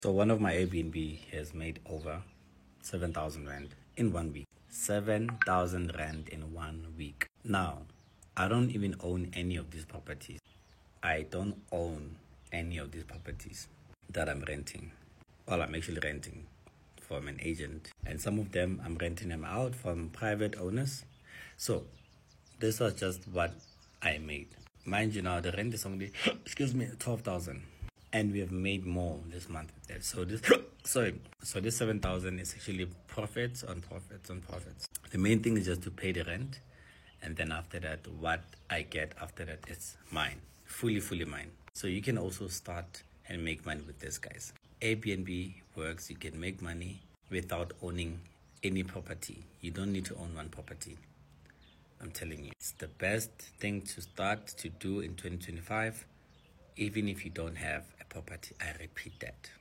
So one of my Airbnb has made over 7,000 Rand in 1 week. 7,000 Rand in 1 week. Now, I don't even own any of these properties. I don't own any of these properties that I'm renting. Well, I'm actually renting from an agent, and some of them I'm renting them out from private owners. So this was just what I made. Mind you, now the rent is only 12,000, and we have made more this month with that. So this this 7,000 is actually profits on profits on profits. The main thing is just to pay the rent, and then after that, what I get after that is mine, fully mine. So you can also start and make money with this, guys. Airbnb works. You can make money without owning any property. You don't need to own one property. I'm telling you, it's the best thing to start to do in 2025, even if you don't have a property. I repeat that.